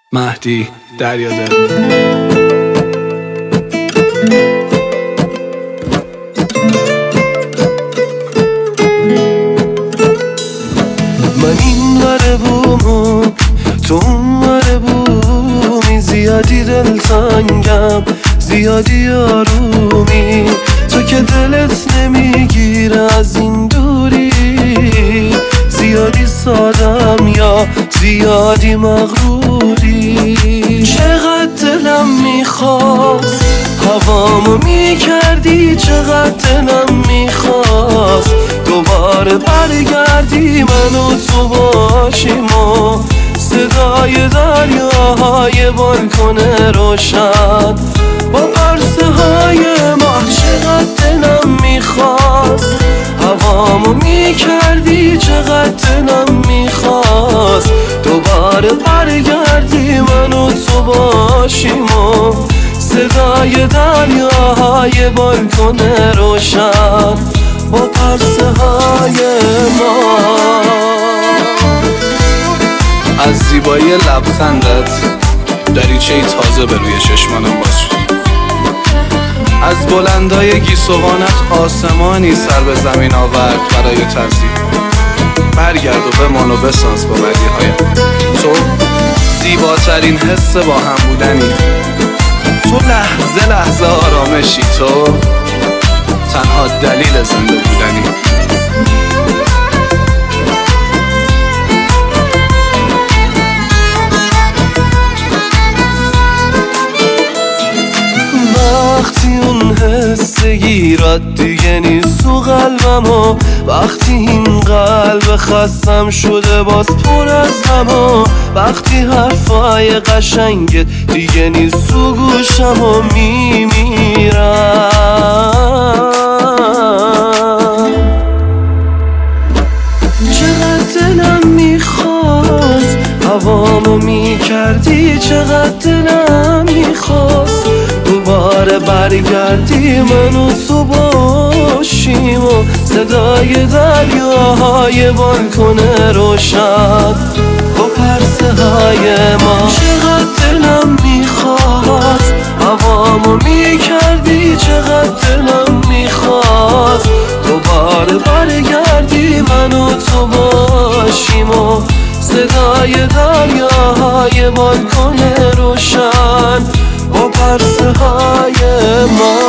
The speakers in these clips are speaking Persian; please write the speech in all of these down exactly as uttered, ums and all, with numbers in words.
مهدی دریادل. من این وره بومو تو اون وره بومی، زیادی دلتنگم زیادی آرومی، تو که دلت نمیگیره از این دوری، زیادی سادم یا زیادی مغروری. چقدر دلم میخواست هوامو میکردی، چقدر دلم میخواست دوباره برگردی من و تو باشیم و صدای دریاهای بالکن روشن با پرسه های ماه. چقدر دلم میخواست هوامو میکردی، چقدر دلم میخواست دوباره برگردی من و تو باشیم و صدای دریاهای بالکن روشن با پرسه های ما. از زیبایی لبخندت دریچه‌ای تازه به روی چشمانم باز شد. از بلندای گیسوانت آسمانی سر به زمین آورد برای ترسیم. برگرد و بمان و بساز با بدیهایم. تو زیباترین حس با هم بودنی، تو لحظه لحظه آرامشی، تو تنها دلیل زنده بودنی. وقتی اون حس گیرد دیگه نیست تو قلبم و وقتی این قلب خستم شده باز پر از غم و وقتی حرفای قشنگت دیگه نیست تو گوشم و میمیرم. چقدر دلم میخواست هوامو میکردی، چقدر دلم میخواست دوباره برگردی من و تو باشیم و صدای دریاهای بالکن روشن با پرسه های ما. چقدر دلم میخواست هوامو میکردی، چقدر دلم میخواست دوباره برگردی من و تو باشیم و صدای دریاهای بالکن روشن با پرسه های ما.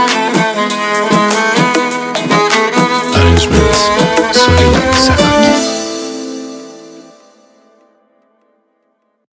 Arrangements Soliman Sakat.